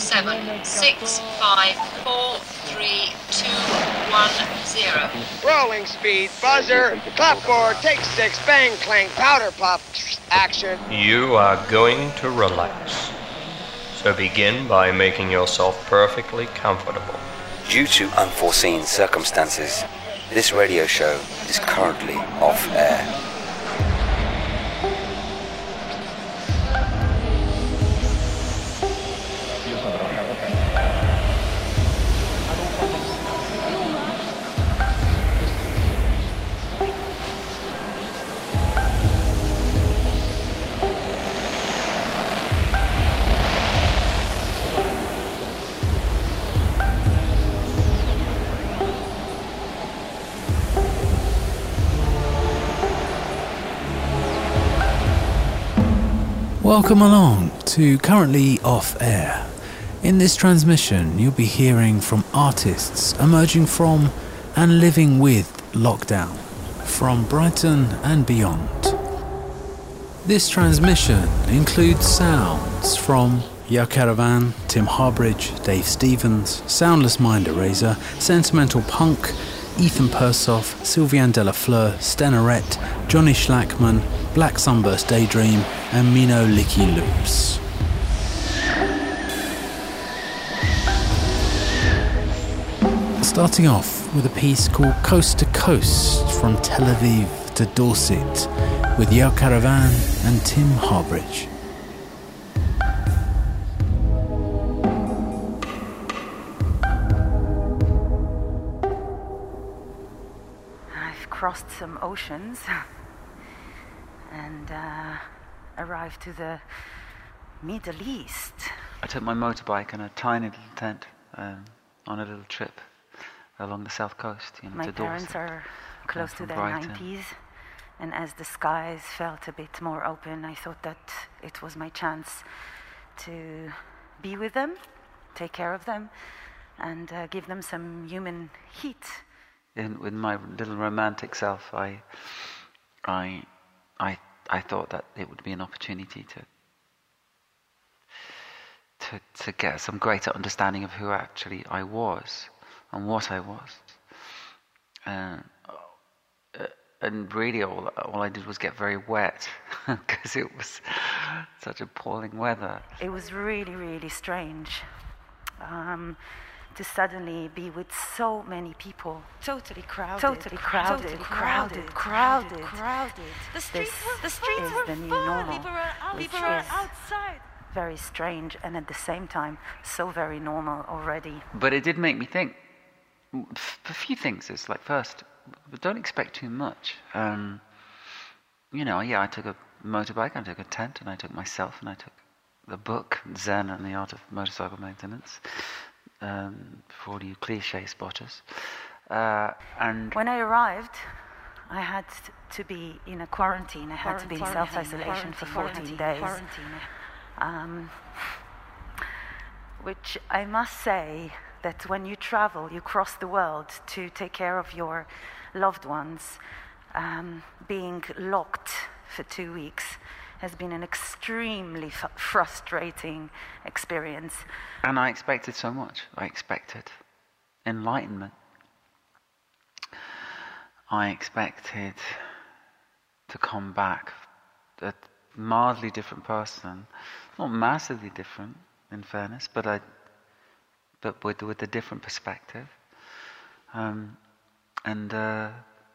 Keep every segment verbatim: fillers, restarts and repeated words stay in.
seven, six, five, four, three, two, one, zero. Rolling speed, buzzer, clapboard, take six, bang, clang, powder puff, action. You are going to relax. So begin by making yourself perfectly comfortable. Due to unforeseen circumstances, this radio show is currently off air. Welcome along to Currently Off Air. In this transmission, you'll be hearing from artists emerging from and living with lockdown, from Brighton and beyond. This transmission includes sounds from Yo Caravan, Tim Harbridge, Dave Stevens, Soundless Mind Eraser, Sentimental Punk, Ethan Persoff, Sylviane Delafleur, Stenorette, Johnny Schlackman, Black Sunburst Daydream, and Mino Licky Loops. Starting off with a piece called Coast to Coast from Tel Aviv to Dorset with Yo Caravan and Tim Harbridge. I've crossed some oceans and uh, arrived to the Middle East. I took my motorbike and a tiny little tent um, on a little trip along the south coast. You know, my to parents Dorset, are close to their Brighton. nineties, and as the skies felt a bit more open, I thought that it was my chance to be with them, take care of them, and uh, give them some human heat. In, with my little romantic self, I, I, I, I thought that it would be an opportunity to, to, to get some greater understanding of who actually I was and what I was. Uh, and really, all all I did was get very wet because it was such appalling weather. It was really, really strange. Um, to suddenly be with so many people, totally crowded, totally crowded, crowded, crowded, crowded. The streets were this full. is the new full. normal, People were, which people were is outside. Very strange, and at the same time, so very normal already. But it did make me think. A few things. It's like, first, don't expect too much. Um, you know, yeah, I took a motorbike, I took a tent, and I took myself, and I took the book, Zen and the Art of Motorcycle Maintenance. Um, for all you cliche spotters. Uh, and when I arrived, I had to be in a quarantine. I had to be in self-isolation for fourteen days. Um, which I must say that when you travel, you cross the world to take care of your loved ones, um, being locked for two weeks has been an extremely f- frustrating experience. And I expected so much. I expected enlightenment. I expected to come back a mildly different person, not massively different, in fairness, but I, but with with a different perspective. Um, and uh,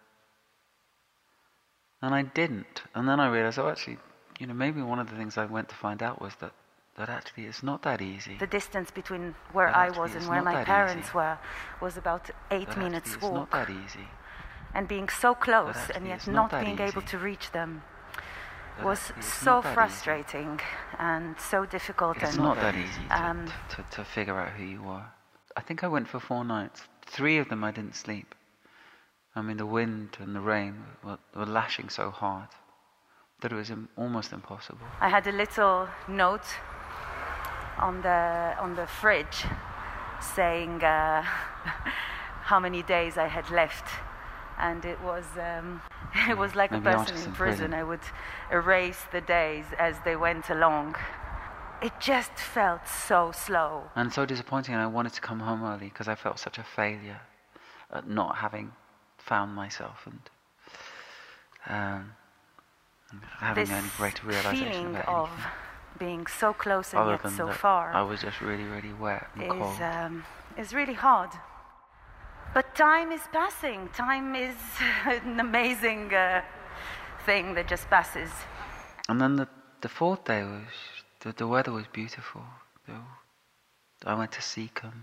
and I didn't. And then I realized, oh, actually. You know, maybe one of the things I went to find out was that, that actually it's not that easy. The distance between where that I was and where my parents easy. were was about eight that minutes it's walk. It's not that easy. And being so close and yet not, not being easy. able to reach them that was so frustrating easy. and so difficult. It's and not that easy to, um, to, to figure out who you are. I think I went for four nights. Three of them I didn't sleep. I mean, the wind and the rain were, were lashing so hard that it was im- almost impossible. I had a little note on the on the fridge saying uh, how many days I had left, and it was um, it was like Maybe a person artists in in prison. prison. I would erase the days as they went along. it just felt so slow. And so disappointing, and I wanted to come home early because I felt such a failure at not having found myself and um, having This any greater realization feeling about of anything. being so close and Other yet than so that far I was just really, really wet and cold. is, um, is really hard. But time is passing. Time is an amazing uh, thing that just passes. And then the, the fourth day was, the, the weather was beautiful. The, I went to Seacombe.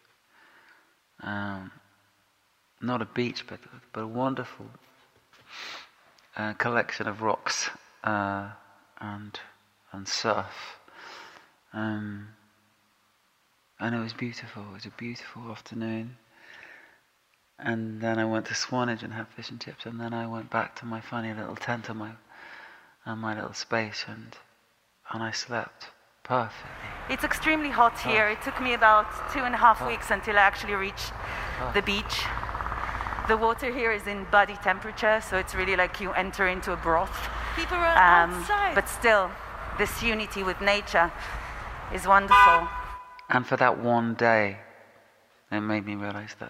Um, not a beach, but, but a wonderful uh, collection of rocks uh, and and surf. Um, and it was beautiful. It was a beautiful afternoon. And then I went to Swanage and had fish and chips, and then I went back to my funny little tent and my and my little space, and and I slept perfectly. It's extremely hot here. It took me about two and a half weeks until I actually reached the beach. The water here is in body temperature, so it's really like you enter into a broth. People are Um, outside. but still, this unity with nature is wonderful. And for that one day, it made me realize that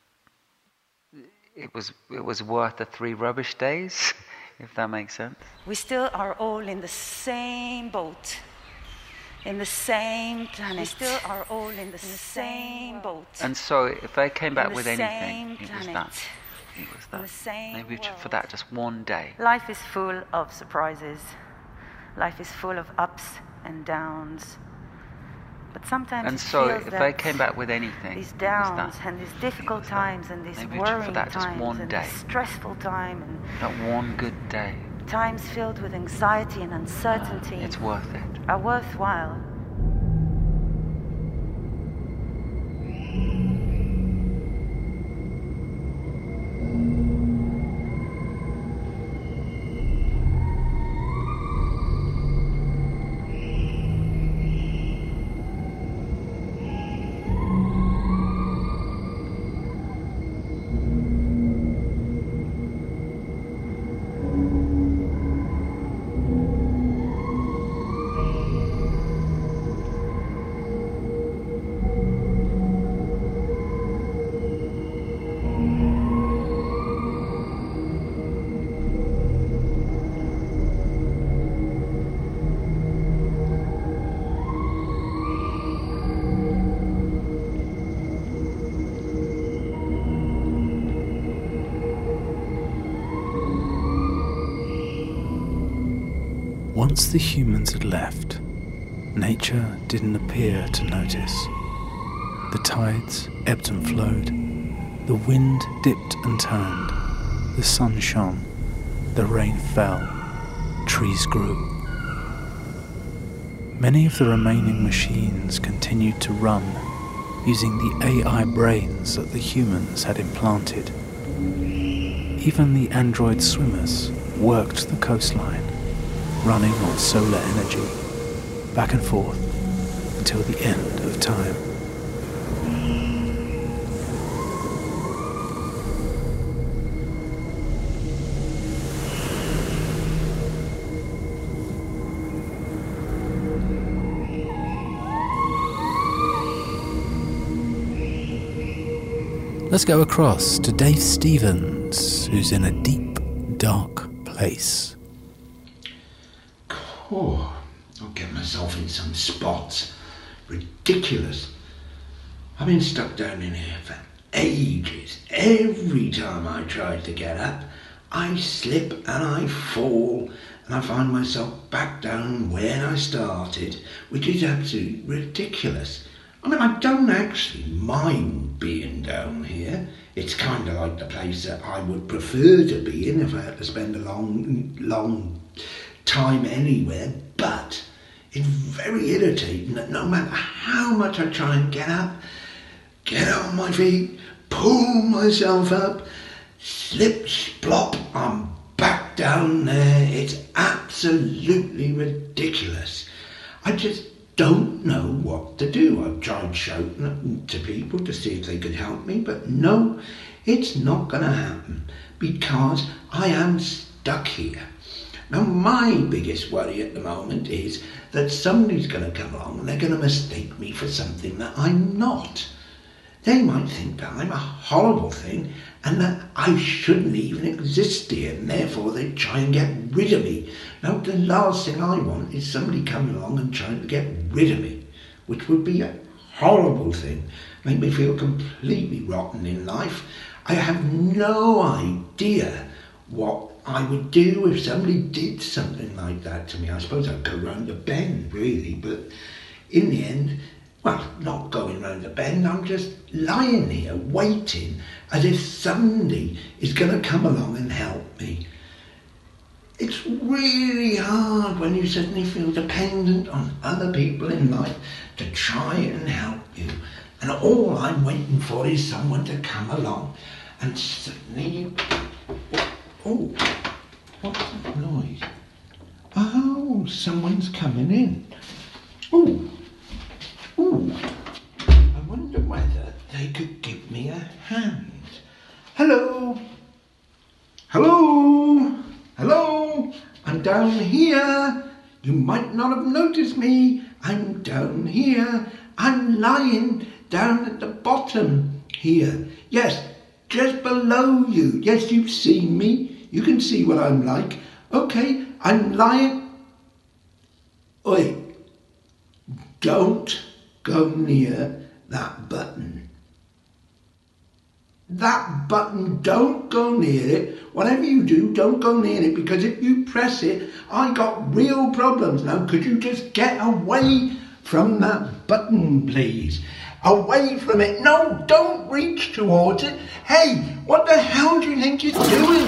it was it was worth the three rubbish days, if that makes sense. We still are all in the same boat, in the same planet. We still are all in the, in the same boat. And so, if I came back the with same anything, it was planet. that. It was In that. the same Maybe ju- for world. that, just one day. Life is full of surprises. Life is full of ups and downs. But sometimes And it so, feels if that I came back with anything, these it was downs that. and these difficult was that. times and these Maybe ju- for worrying that, just times one and day. this stressful time and That one good day. times filled with anxiety and uncertainty It's worth it. are worthwhile. Once the humans had left, nature didn't appear to notice. The tides ebbed and flowed, the wind dipped and turned, the sun shone, the rain fell, trees grew. Many of the remaining machines continued to run, using the A I brains that the humans had implanted. Even the android swimmers worked the coastline, running on solar energy, back and forth until the end of time. Let's go across to Dave Stevens, who's in a deep, dark place. Oh, I'll get myself in some spots. Ridiculous. I've been stuck down in here for ages. Every time I try to get up, I slip and I fall, and I find myself back down where I started, which is absolutely ridiculous. I mean, I don't actually mind being down here. It's kind of like the place that I would prefer to be in if I had to spend a long, long time anywhere, but it's very irritating that no matter how much I try and get up, get on my feet, pull myself up, slip, splop, I'm back down there. It's absolutely ridiculous. I just don't know what to do. I've tried shouting to people to see if they could help me, but no, it's not going to happen because I am stuck here. Now, my biggest worry at the moment is that somebody's going to come along and they're going to mistake me for something that I'm not. They might think that I'm a horrible thing and that I shouldn't even exist here, and therefore they try and get rid of me. Now, the last thing I want is somebody coming along and trying to get rid of me, which would be a horrible thing, make me feel completely rotten in life. I have no idea what I would do if somebody did something like that to me. I suppose I'd go round the bend, really, but in the end, well, not going round the bend, I'm just lying here waiting as if somebody is going to come along and help me. It's really hard when you suddenly feel dependent on other people in life to try and help you. And all I'm waiting for is someone to come along and suddenly you... Oh, what's that noise? Oh, someone's coming in. Oh. Ooh, I wonder whether they could give me a hand. Hello? Hello? Hello? I'm down here. You might not have noticed me. I'm down here. I'm lying down at the bottom here. Yes, just below you. Yes, you've seen me. You can see what I'm like. Okay, I'm lying. Oi, don't go near that button. That button, don't go near it. Whatever you do, don't go near it, because if you press it, I got real problems. Now, could you just get away from that button, please? Away from it. No, don't reach towards it. Hey, what the hell do you think you're doing?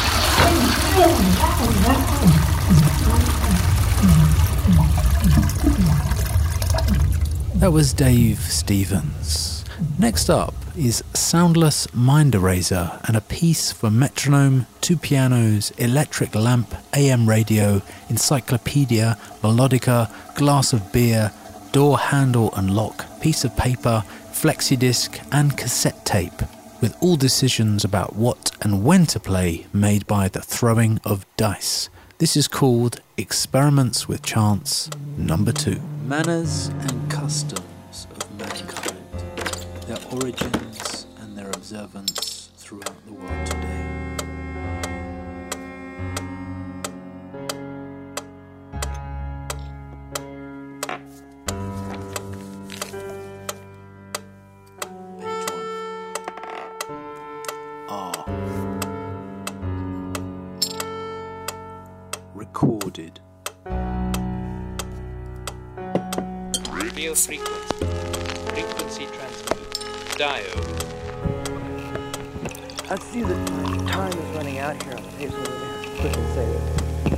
That was Dave Stevens. Next up is Soundless Mind Eraser and a piece for metronome, two pianos, electric lamp, A M radio, encyclopedia, melodica, glass of beer, door handle and lock, piece of paper, flexi-disc and cassette tape, with all decisions about what and when to play made by the throwing of dice. This is called Experiments with Chance number two. Manners and customs of mankind, their origins and their observance throughout the world today. Page one. R. Recorded. Radio frequency. Frequency transmitted. Diode. I see the time is running out here on the page over there. Quickly save it.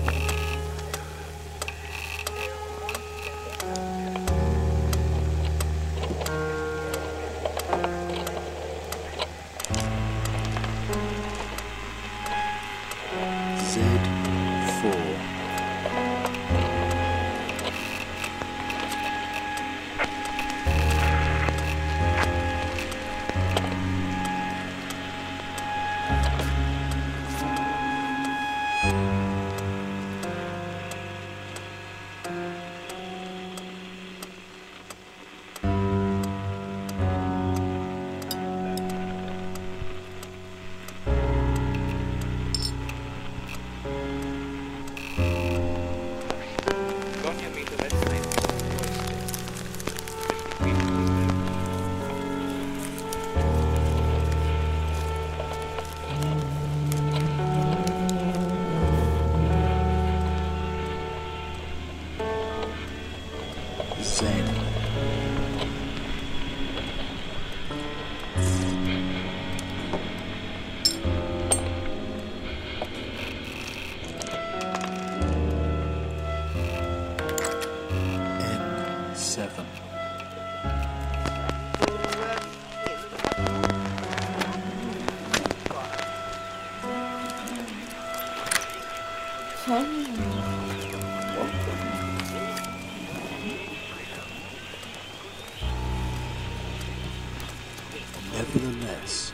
Nevertheless,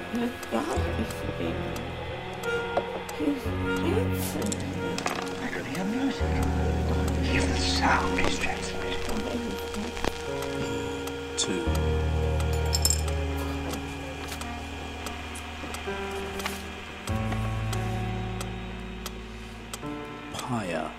God is big. He's handsome. hear music. If the sound is transmitted. Two. Higher.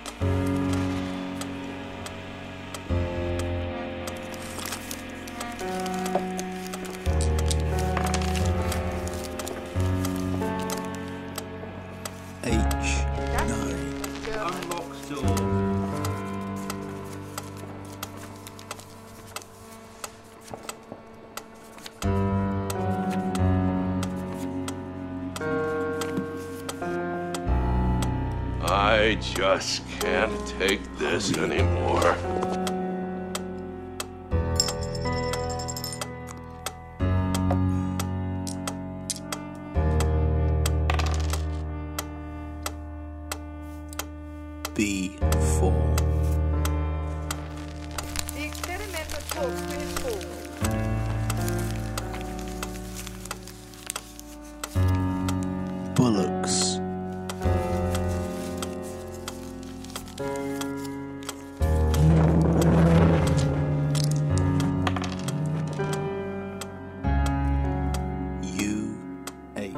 H nine. Unlock door. I just can't take this anymore. B four. The experimental talks to his forward. Bullocks. U eight.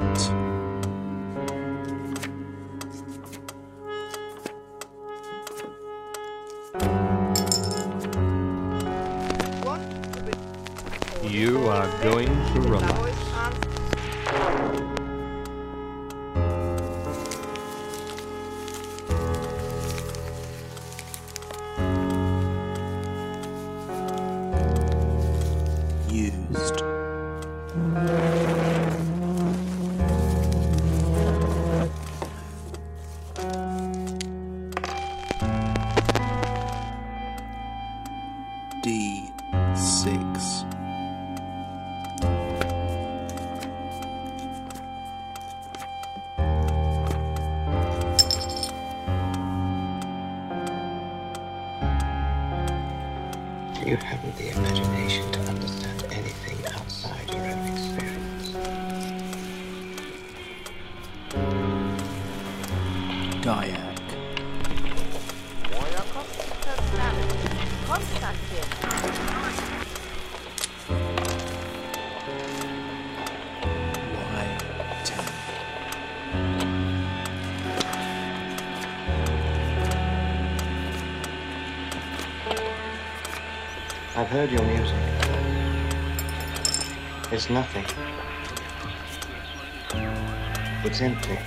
You are going to relax. Used. D six. You haven't the imagination to understand anything outside your own experience. Diag. Y ten. I've heard your music. It's nothing. It's empty.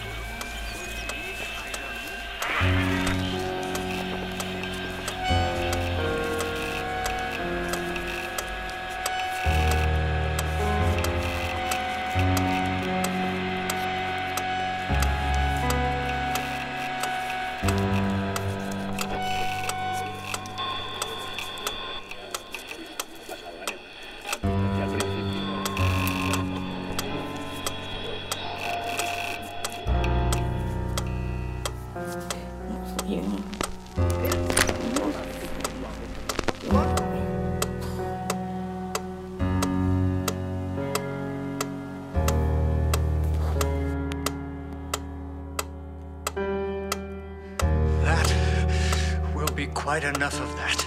Quite enough of that.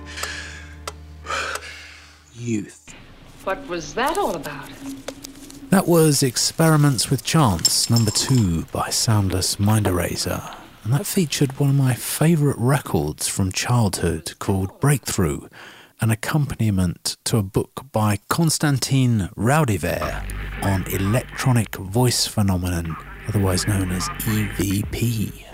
Youth. What was that all about? That was Experiments with Chance, number two by Soundless Mind Eraser. And that featured one of my favourite records from childhood called Breakthrough, an accompaniment to a book by Konstantin Raudiver on electronic voice phenomenon, otherwise known as E V P.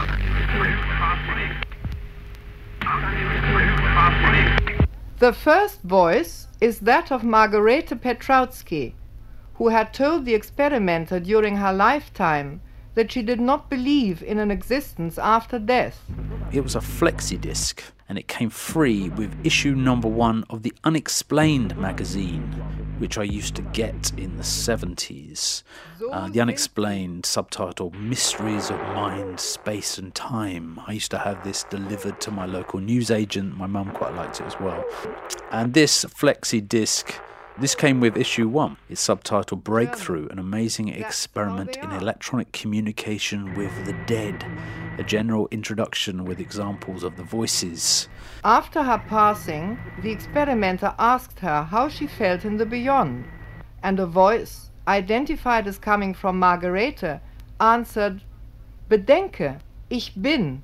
The first voice is that of Margarete Petrautsky, who had told the experimenter during her lifetime that she did not believe in an existence after death. It was a flexi disc, and it came free with issue number one of the Unexplained magazine, which I used to get in the seventies. Uh, the Unexplained, subtitled Mysteries of Mind, Space and Time. I used to have this delivered to my local newsagent. My mum quite liked it as well. And this flexi disc, this came with issue one. It's subtitled Breakthrough, an amazing experiment in electronic communication with the dead. a general introduction with examples of the voices. After her passing, the experimenter asked her how she felt in the beyond, and a voice, identified as coming from Margarete, answered, "Bedenke, ich bin."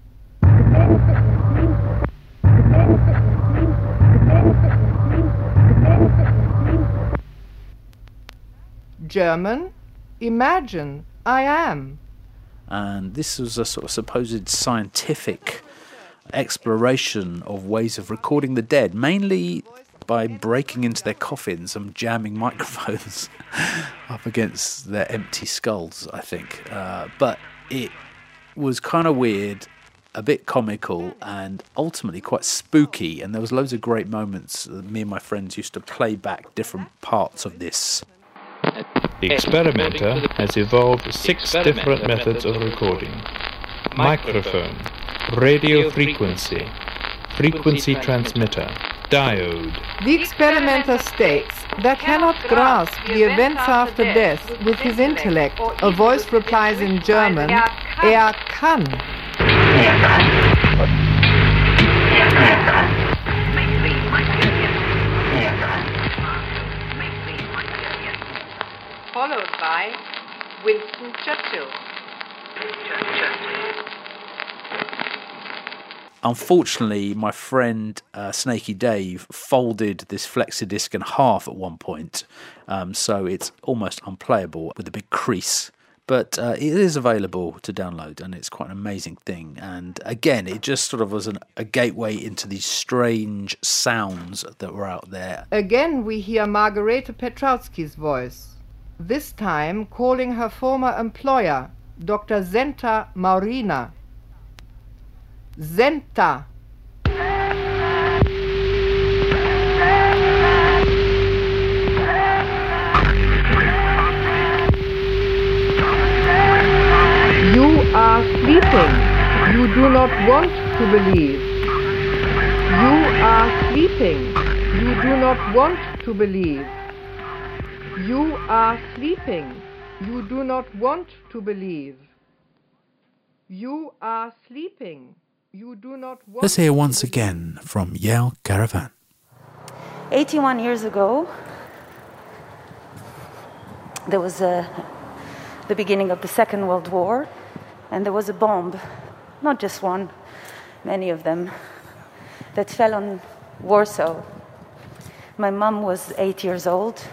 German, imagine, I am. And this was a sort of supposed scientific exploration of ways of recording the dead, mainly by breaking into their coffins and jamming microphones up against their empty skulls, I think. Uh, but it was kind of weird, a bit comical, and ultimately quite spooky. And there was loads of great moments. Me and my friends used to play back different parts of this. The experimenter has evolved six different methods of recording: microphone, radio frequency, frequency transmitter, diode. The experimenter states that cannot grasp the events after death with his intellect. A voice replies in German, er kann. Followed by Winston Churchill. Unfortunately, my friend uh, Snaky Dave folded this flexidisc in half at one point, um, so it's almost unplayable with a big crease. But uh, it is available to download, and it's quite an amazing thing. And again, it just sort of was an, a gateway into these strange sounds that were out there. Again, we hear Margarete Petrowski's voice, this time calling her former employer, Doctor Zenta Maurina. Zenta. You are sleeping. You do not want to believe. You are sleeping. You do not want to believe. You are sleeping. You do not want to believe. You are sleeping. You do not want. Let's hear once again from Yael Caravan. eighty-one years ago, there was a, the beginning of the Second World War, and there was a bomb, not just one, many of them, that fell on Warsaw. My mum was eight years old,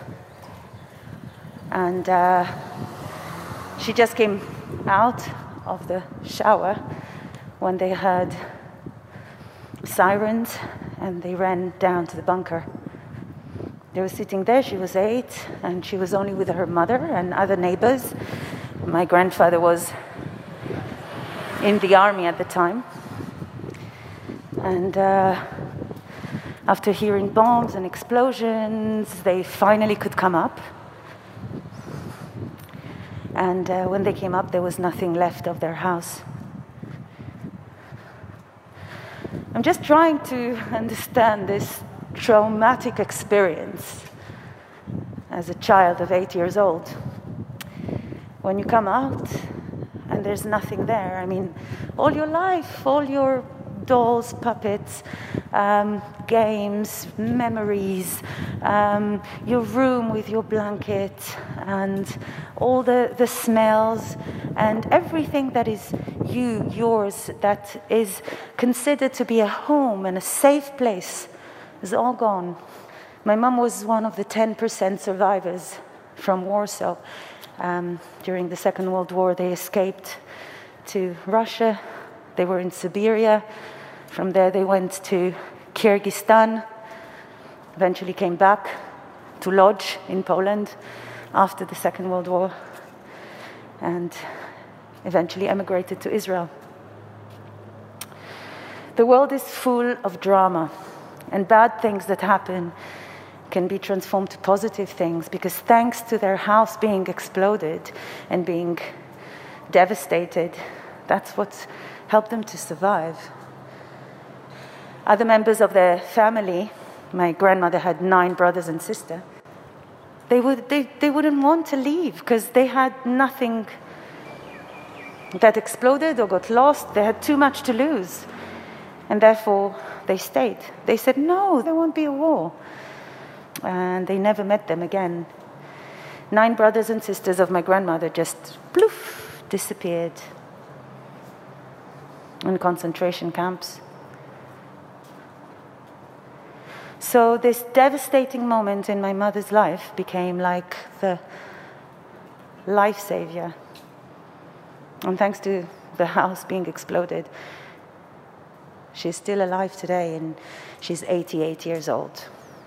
and uh, she just came out of the shower when they heard sirens, and they ran down to the bunker. They were sitting there, she was eight, and she was only with her mother and other neighbors. My grandfather was in the army at the time. And uh, after hearing bombs and explosions, they finally could come up. And uh, when they came up, there was nothing left of their house. I'm just trying to understand this traumatic experience as a child of eight years old. When you come out and there's nothing there, I mean, all your life, all your dolls, puppets, um, games, memories, um, your room with your blanket, and all the, the smells, and everything that is you, yours, that is considered to be a home and a safe place is all gone. My mum was one of the ten percent survivors from Warsaw. Um, during the Second World War, they escaped to Russia. They were in Siberia. From there, they went to Kyrgyzstan, eventually came back to Lodz in Poland after the Second World War, and eventually emigrated to Israel. The world is full of drama, and bad things that happen can be transformed to positive things, because thanks to their house being exploded and being devastated, that's what helped them to survive. Other members of their family, my grandmother had nine brothers and sisters, they, would, they, they wouldn't want to leave because they had nothing that exploded or got lost. They had too much to lose. And therefore, they stayed. They said, no, there won't be a war. And they never met them again. Nine brothers and sisters of my grandmother just, ploof, disappeared in concentration camps. So this devastating moment in my mother's life became like the life savior. And thanks to the house being exploded, she's still alive today, and she's eighty-eight years old.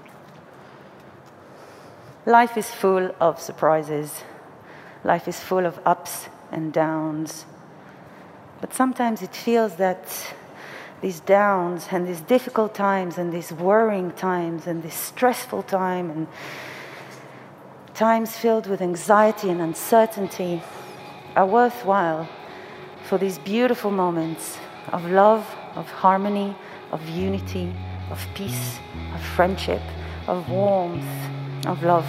Life is full of surprises. Life is full of ups and downs. But sometimes it feels that these downs and these difficult times and these worrying times and this stressful time and times filled with anxiety and uncertainty are worthwhile for these beautiful moments of love, of harmony, of unity, of peace, of friendship, of warmth, of love.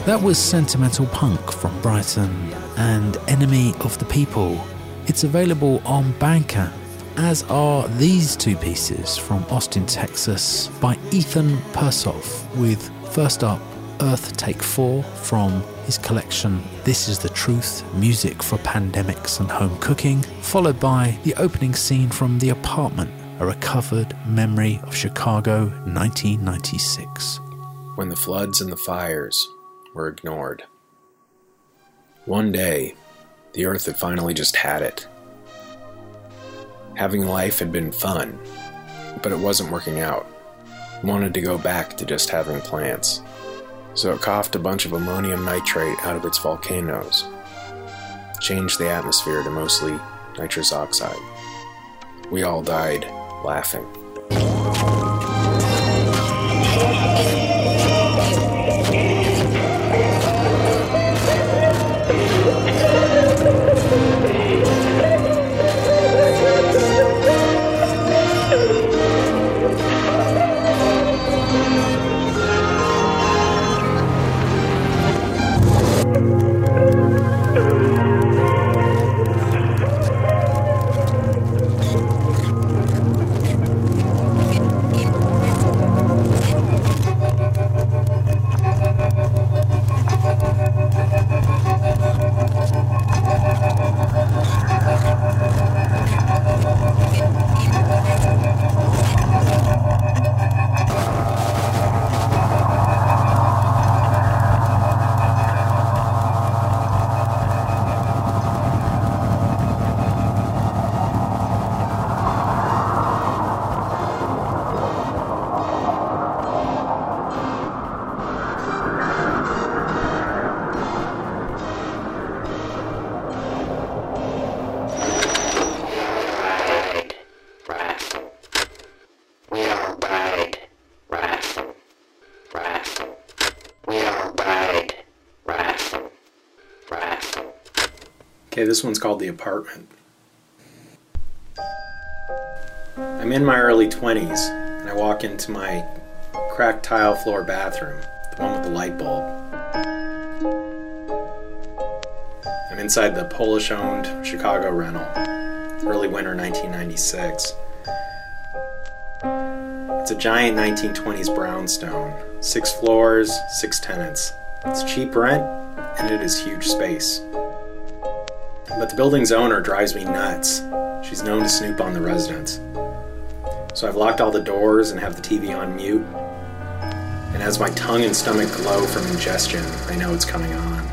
That was Sentimental Punk from Brighton and Enemy of the People. It's available on Bandcamp, as are these two pieces from Austin, Texas by Ethan Persoff, with first up Earth Take Four from his collection This Is the Truth, Music for Pandemics and Home Cooking, followed by the opening scene from The Apartment, a recovered memory of Chicago nineteen ninety-six. When the floods and the fires were ignored. One day, the earth had finally just had it. Having life had been fun, but it wasn't working out. It wanted to go back to just having plants. So it coughed a bunch of ammonium nitrate out of its volcanoes, changed the atmosphere to mostly nitrous oxide. We all died laughing. Okay, this one's called The Apartment. I'm in my early twenties, and I walk into my cracked tile floor bathroom, the one with the light bulb. I'm inside the Polish-owned Chicago rental, early winter nineteen ninety-six. It's a giant nineteen twenties brownstone, six floors, six tenants. It's cheap rent, and it is huge space. But the building's owner drives me nuts. She's known to snoop on the residents. So I've locked all the doors and have the T V on mute. And as my tongue and stomach glow from ingestion, I know it's coming on.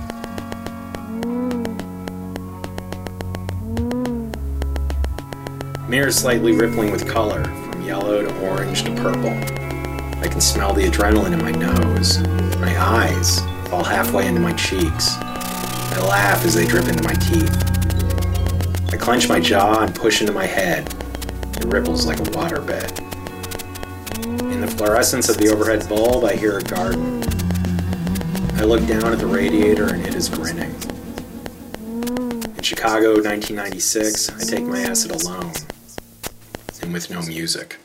Mirrors slightly rippling with color, from yellow to orange to purple. I can smell the adrenaline in my nose. My eyes fall halfway into my cheeks. I laugh as they drip into my teeth. I clench my jaw and push into my head. It ripples like a waterbed. In the fluorescence of the overhead bulb, I hear a garden. I look down at the radiator and it is grinning. In Chicago, nineteen ninety-six, I take my acid alone, and with no music.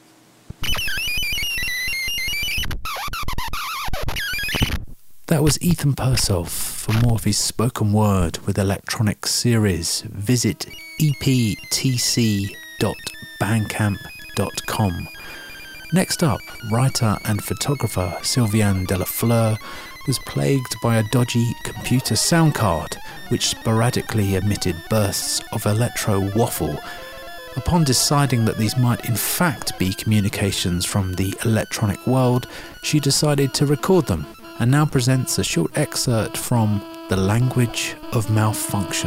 That was Ethan Persoff. For more of his spoken word with electronic series, visit e p t c dot bandcamp dot com. Next up, writer and photographer Sylviane Delafleur was plagued by a dodgy computer sound card which sporadically emitted bursts of electro waffle. Upon deciding that these might in fact be communications from the electronic world, she decided to record them, and now presents a short excerpt from The Language of Malfunction.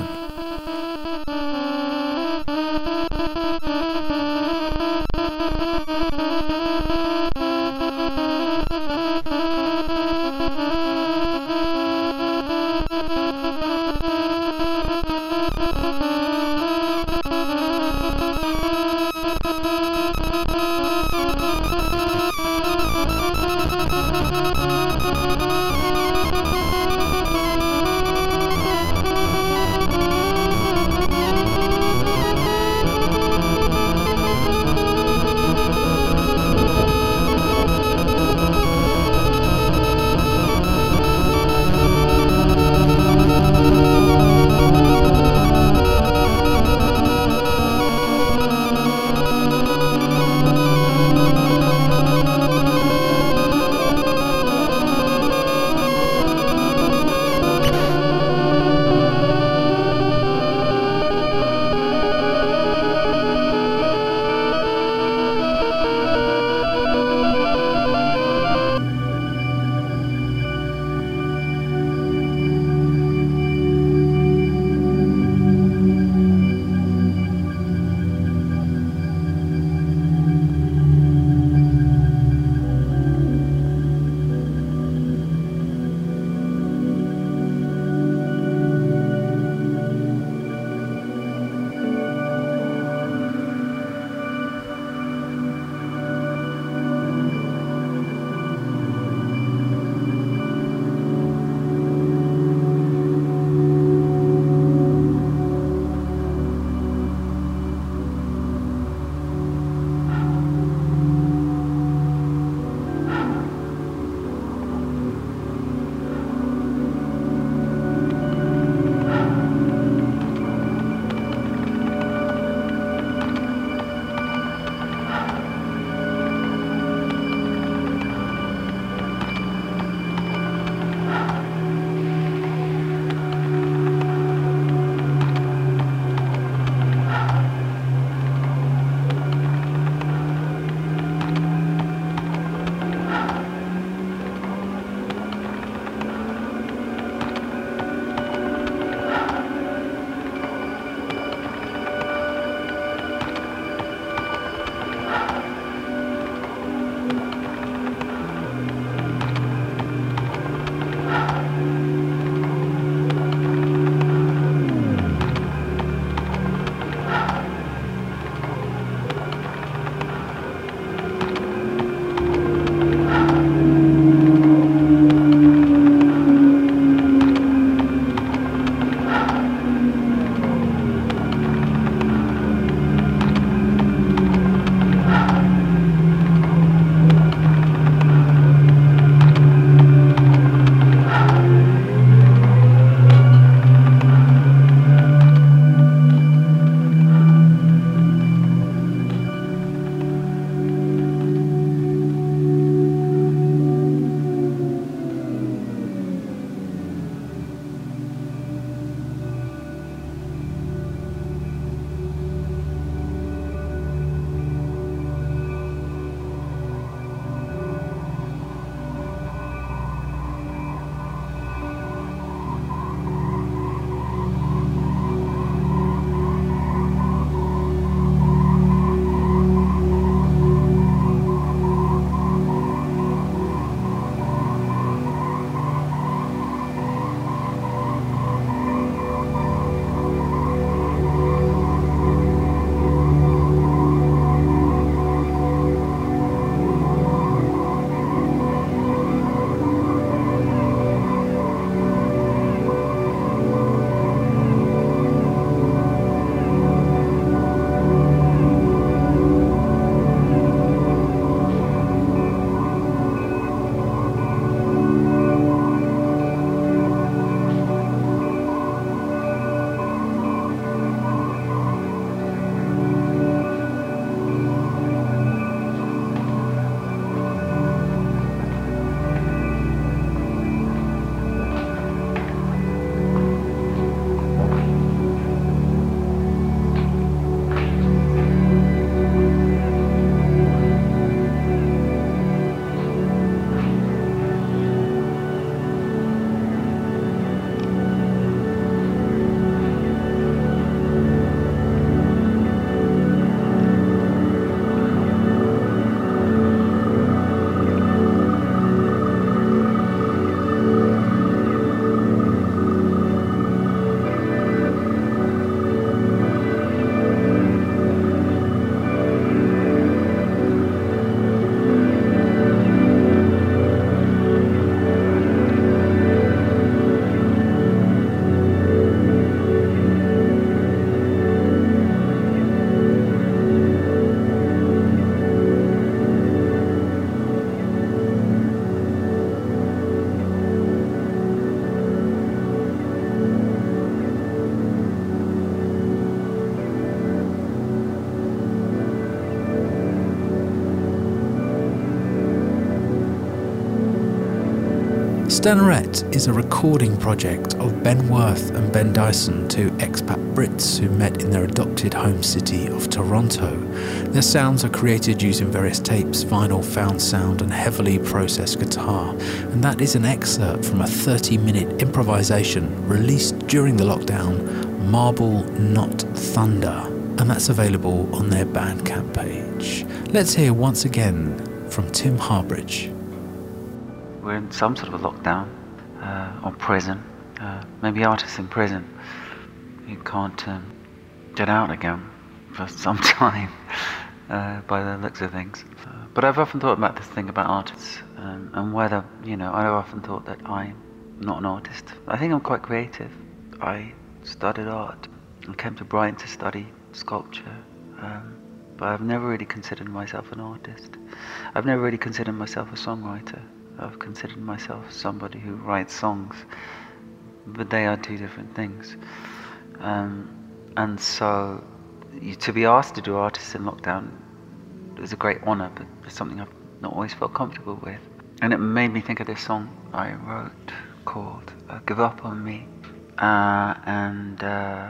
Stanarette is a recording project of Ben Worth and Ben Dyson, two expat Brits who met in their adopted home city of Toronto. Their sounds are created using various tapes, vinyl, found sound and heavily processed guitar, and that is an excerpt from a thirty-minute improvisation released during the lockdown, Marble Not Thunder, and that's available on their Bandcamp page. Let's hear once again from Tim Harbridge. We're in some sort of a lockdown, uh, or prison, uh, maybe artists in prison. You can't um, get out again for some time, uh, by the looks of things. Uh, but I've often thought about this thing about artists, um, and whether, you know, I've often thought that I'm not an artist. I think I'm quite creative. I studied art and came to Brighton to study sculpture, um, but I've never really considered myself an artist. I've never really considered myself a songwriter. I've considered myself somebody who writes songs, but they are two different things. Um, and so, you, to be asked to do artists in lockdown is a great honour, but it's something I've not always felt comfortable with. And it made me think of this song I wrote called uh, Give Up On Me. Uh, and uh,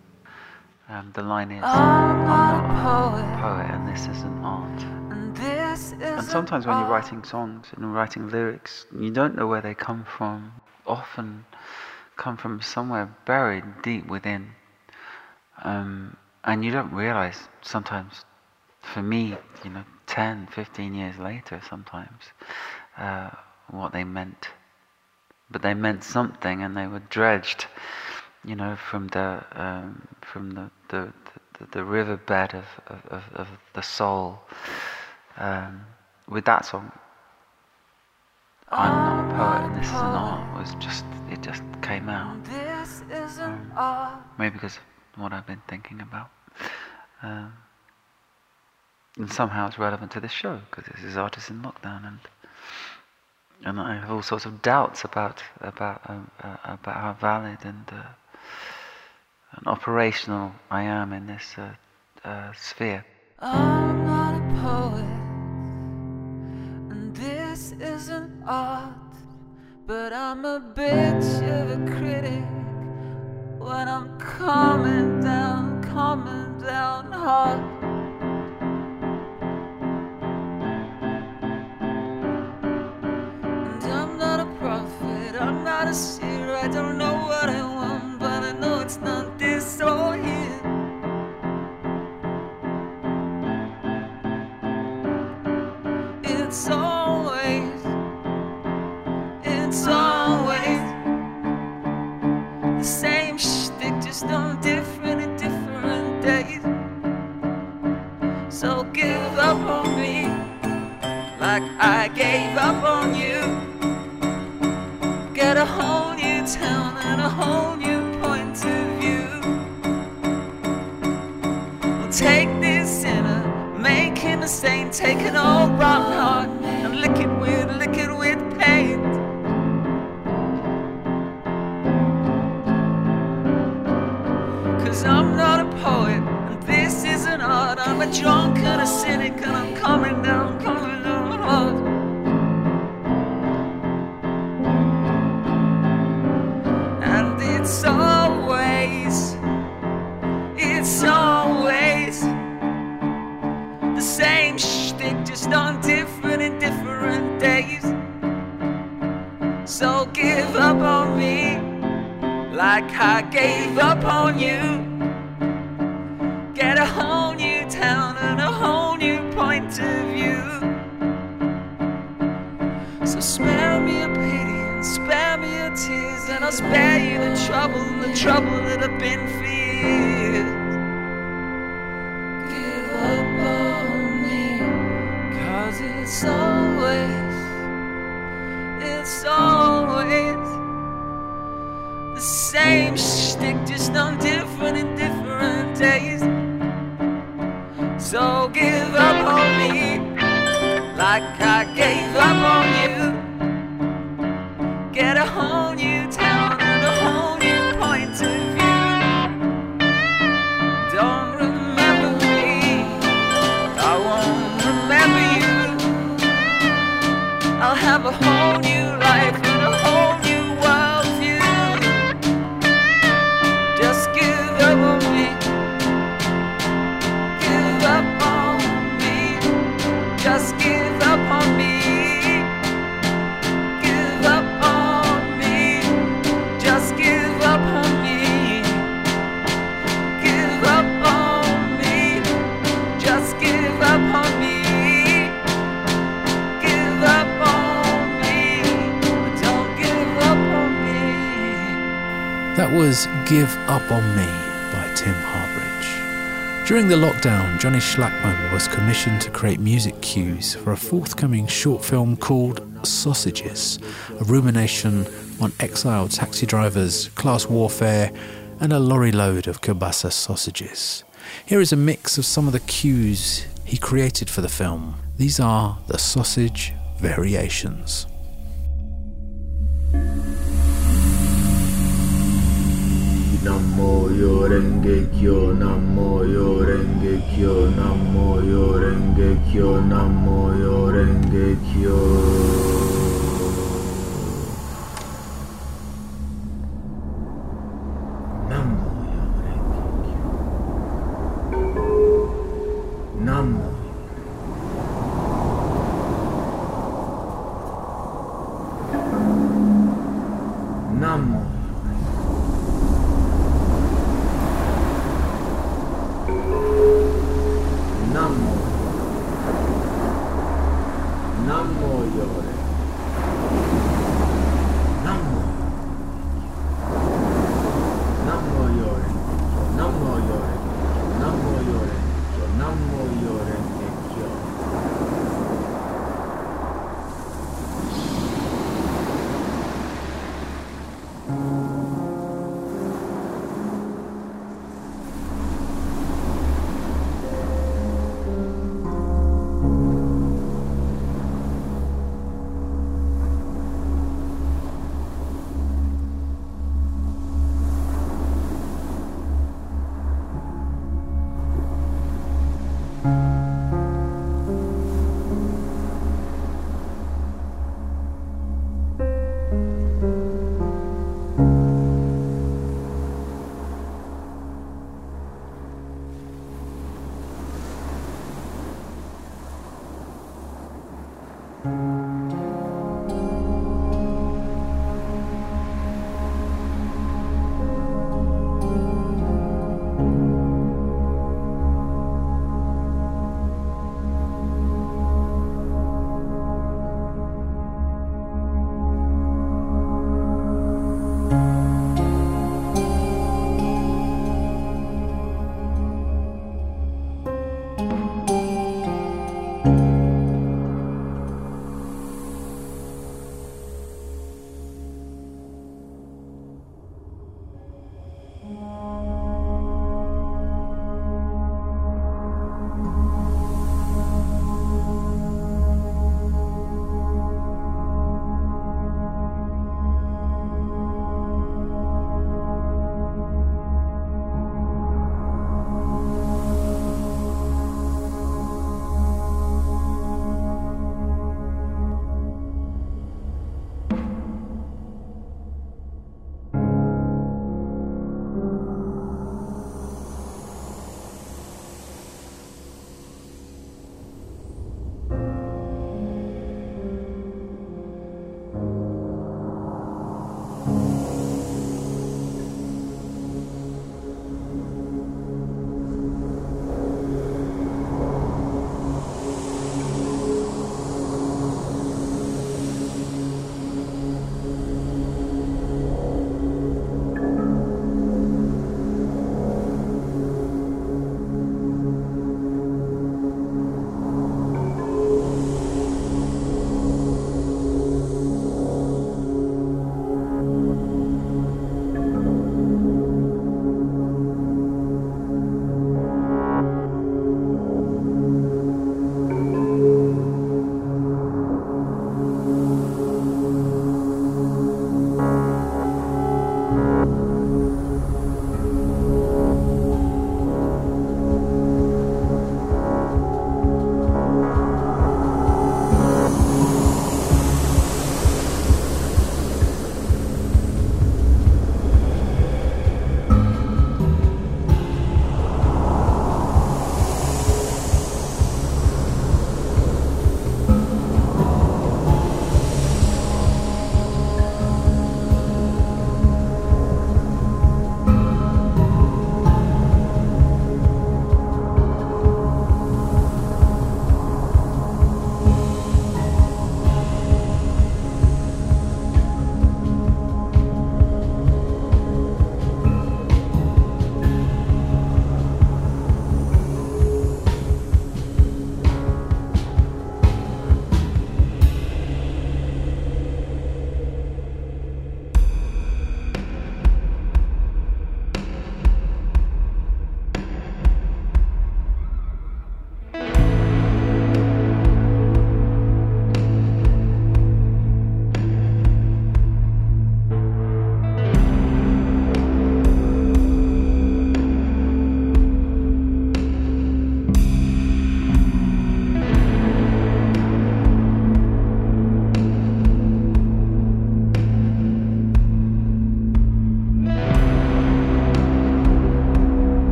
um, the line is, I'm not a poet, poet and this isn't art. And sometimes when you're writing songs and writing lyrics, you don't know where they come from. Often come from somewhere buried deep within. Um, and you don't realize sometimes, for me, you know, ten, fifteen years later sometimes, uh, what they meant. But they meant something, and they were dredged, you know, from the um, from the the, the, the riverbed of, of, of the soul. Um, with that song, I'm not a poet and this is an art, was just, it just came out. Um, maybe because of what I've been thinking about. Um, and somehow it's relevant to this show, because this is Artists in Lockdown, and and I have all sorts of doubts about about um, uh, about how valid and, uh, and operational I am in this uh, uh, sphere. I'm not a poet, and this isn't art, but I'm a bitch of a critic when I'm coming down, coming down hard. And I'm not a prophet, I'm not a seer, I don't know what I want, but I know it's not this or here. It's always, it's always the same shtick, just on different and different days. So give up on me, like I gave up on you. Get a whole new town and a whole new point of view. We'll take this sinner, make him a saint, take an old rotten heart and lick it with, lick it with paint. Cause I'm not a poet and this isn't art. I'm a drunk and a cynic and I'm coming down, coming down hard. And it's always, it's always the same shtick, just on different and different days. So give up on me, like I gave up on you. Get a whole new town and a whole new point of view. So spare me a pity and spare me your tears, and I'll spare you the trouble, the trouble that I've been feared. Give up on me, cause it's always, it's always the same shtick, just on different and different days. So give up on me, like I gave up on you. Get a whole new town and a whole new point of view. Don't remember me, I won't remember you. I'll have a whole new life and a whole That was Give Up On Me by Tim Harbridge. During the lockdown, Johnny Schlackman was commissioned to create music cues for a forthcoming short film called Sausages, a rumination on exiled taxi drivers, class warfare, and a lorry load of kielbasa sausages. Here is a mix of some of the cues he created for the film. These are the sausage variations. Namo Yorenge Kyo, Namo Yorenge Kyo, Namo Yorenge Kyo, Namo Yorenge Kyo. Namo Yorenge Kyo. Namo. Namo. Namo. Namo Yore. Namo. Namo Yore. Namo Yore. Namo Yore. Namo Yore. Namo Yore.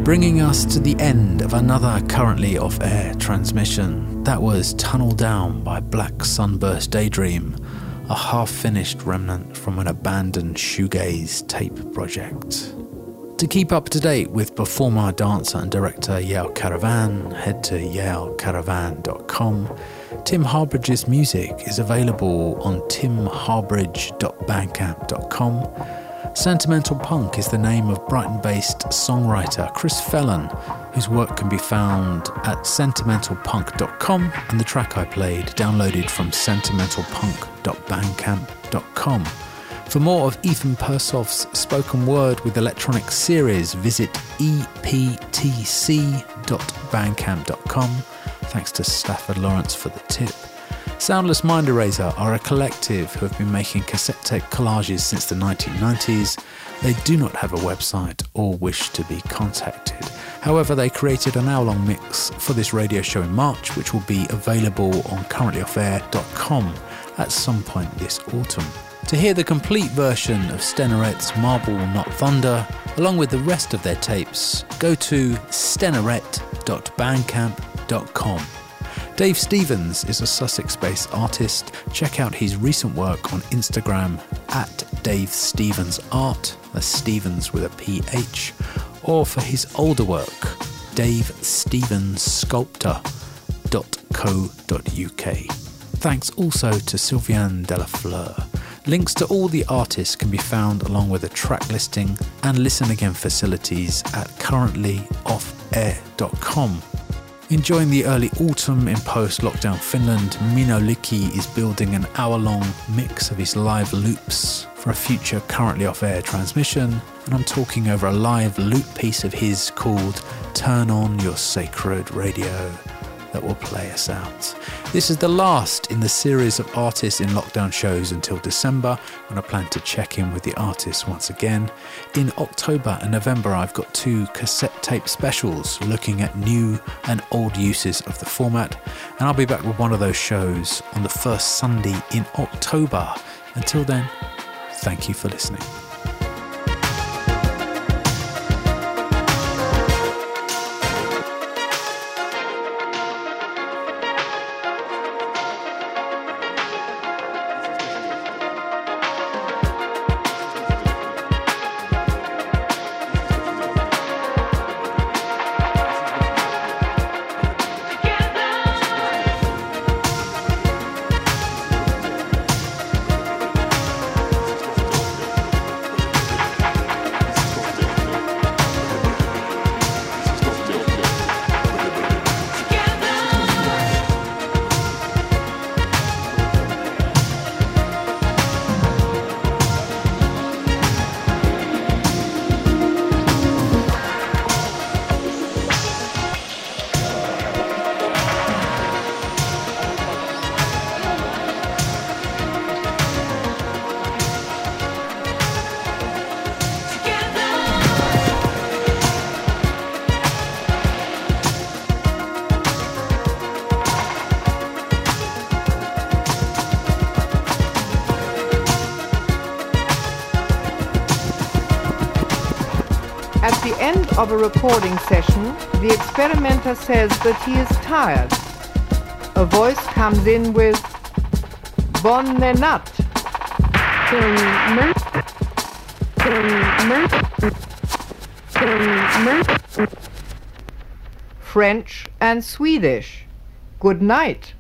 bringing us to the end of another currently off-air transmission. That was Tunnel Down by Black Sunburst Daydream, a half-finished remnant from an abandoned shoegaze tape project. To keep up to date with performer, dancer and director Yael Caravan, head to yael caravan dot com. Tim Harbridge's music is available on tim harbridge dot bandcamp dot com. Sentimental Punk is the name of Brighton-based songwriter Chris Felon, whose work can be found at sentimental punk dot com, and the track I played downloaded from sentimental punk dot bandcamp dot com. For more of Ethan Persoff's spoken word with electronic series, visit e p t c dot bandcamp dot com. Thanks to Stafford Lawrence for the tip. Soundless Mind Eraser are a collective who have been making cassette tape collages since the nineteen nineties. They do not have a website or wish to be contacted. However, they created an hour-long mix for this radio show in March, which will be available on currently off air dot com at some point this autumn. To hear the complete version of Stenaret's Marble Not Thunder, along with the rest of their tapes, go to stenaret dot bandcamp dot com. Dave Stevens is a Sussex-based artist. Check out his recent work on Instagram at Dave Stevens Art, that's Stevens with a P H, or for his older work, dave stevens sculptor dot co dot u k. Thanks also to Sylviane Delafleur. Links to all the artists can be found along with a track listing and listen again facilities at currently off air dot com. Enjoying the early autumn in post-lockdown Finland, Mino Liki is building an hour-long mix of his live loops for a future currently off-air transmission, and I'm talking over a live loop piece of his called Turn On Your Sacred Radio that will play us out. This is the last in the series of artists in lockdown shows until December, when I plan to check in with the artists once again. In October and November, I've got two cassette tape specials looking at new and old uses of the format, and I'll be back with one of those shows on the first Sunday in October. Until then, thank you for listening. Of a recording session, the experimenter says that he is tired. A voice comes in with Bonne Nat. French and Swedish. Good night.